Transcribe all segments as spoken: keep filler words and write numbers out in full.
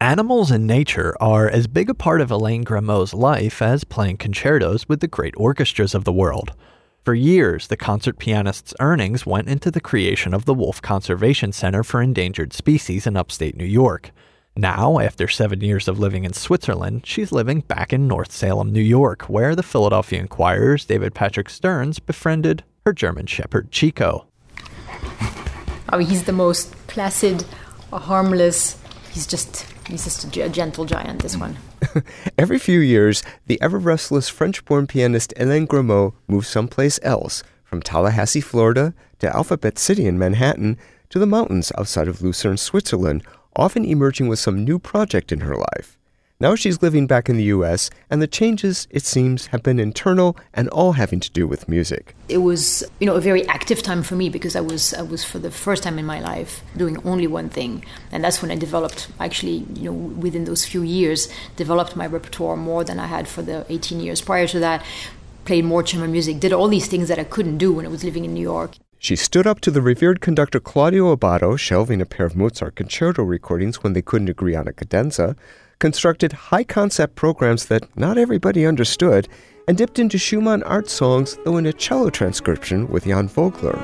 Animals and nature are as big a part of Alain Grimaud's life as playing concertos with the great orchestras of the world. For years, the concert pianist's earnings went into the creation of the Wolf Conservation Center for Endangered Species in upstate New York. Now, after seven years of living in Switzerland, she's living back in North Salem, New York, where the Philadelphia Inquirer's David Patrick Stearns befriended her German Shepherd, Chico. I mean, he's the most placid, harmless, he's just... He's just a gentle giant, this one. Every few years, the ever-restless French-born pianist Alain Grimaud moves someplace else, from Tallahassee, Florida, to Alphabet City in Manhattan, to the mountains outside of Lucerne, Switzerland, often emerging with some new project in her life. Now she's living back in the U S, and the changes, it seems, have been internal and all having to do with music. It was, you know, a very active time for me because I was, I was for the first time in my life doing only one thing. And that's when I developed, actually, you know, within those few years, developed my repertoire more than I had for the eighteen years prior to that. Played more chamber music, did all these things that I couldn't do when I was living in New York. She stood up to the revered conductor Claudio Abbado, shelving a pair of Mozart concerto recordings when they couldn't agree on a cadenza, constructed high-concept programs that not everybody understood, and dipped into Schumann art songs, though in a cello transcription with Jan Vogler.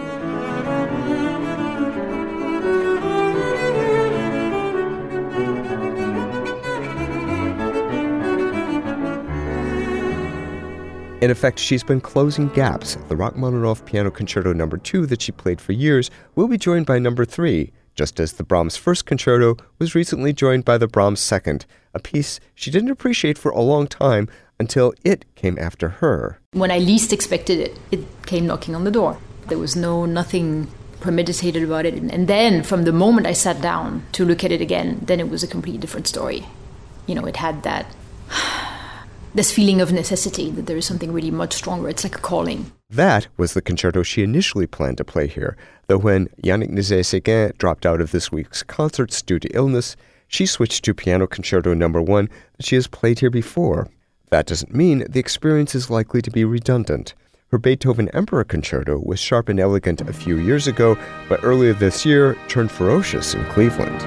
In effect, she's been closing gaps. The Rachmaninoff Piano Concerto Number two that she played for years will be joined by Number three, just as the Brahms First Concerto was recently joined by the Brahms Second, a piece she didn't appreciate for a long time until it came after her. When I least expected it, it came knocking on the door. There was no nothing premeditated about it. And then from the moment I sat down to look at it again, then it was a completely different story. You know, it had that this feeling of necessity, that there is something really much stronger. It's like a calling. That was the concerto she initially planned to play here, though when Yannick Nézet-Séguin dropped out of this week's concerts due to illness, she switched to Piano Concerto Number one that she has played here before. That doesn't mean the experience is likely to be redundant. Her Beethoven Emperor Concerto was sharp and elegant a few years ago, but earlier this year turned ferocious in Cleveland.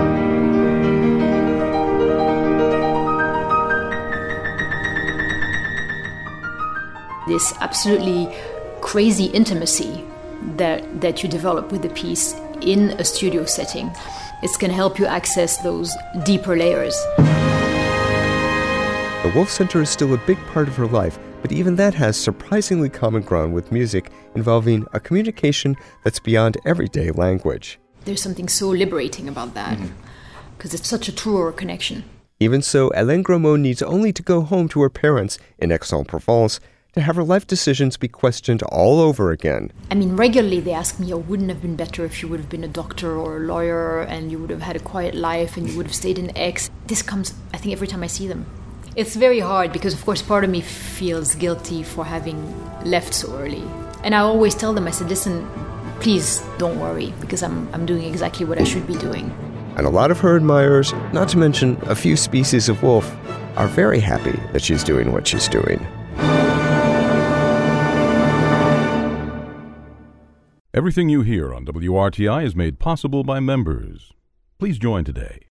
This absolutely crazy intimacy that, that you develop with the piece in a studio setting, it's going to help you access those deeper layers. The Wolf Center is still a big part of her life, but even that has surprisingly common ground with music involving a communication that's beyond everyday language. There's something so liberating about that, because mm-hmm. it's such a truer connection. Even so, Alain Grimaud needs only to go home to her parents in Aix-en-Provence to have her life decisions be questioned all over again. I mean, regularly they ask me, oh, wouldn't it have been better if you would have been a doctor or a lawyer and you would have had a quiet life and you would have stayed in Aix? This comes, I think, every time I see them. It's very hard because, of course, part of me feels guilty for having left so early. And I always tell them, I said, listen, please don't worry, because I'm, I'm doing exactly what I should be doing. And a lot of her admirers, not to mention a few species of wolf, are very happy that she's doing what she's doing. Everything you hear on W R T I is made possible by members. Please join today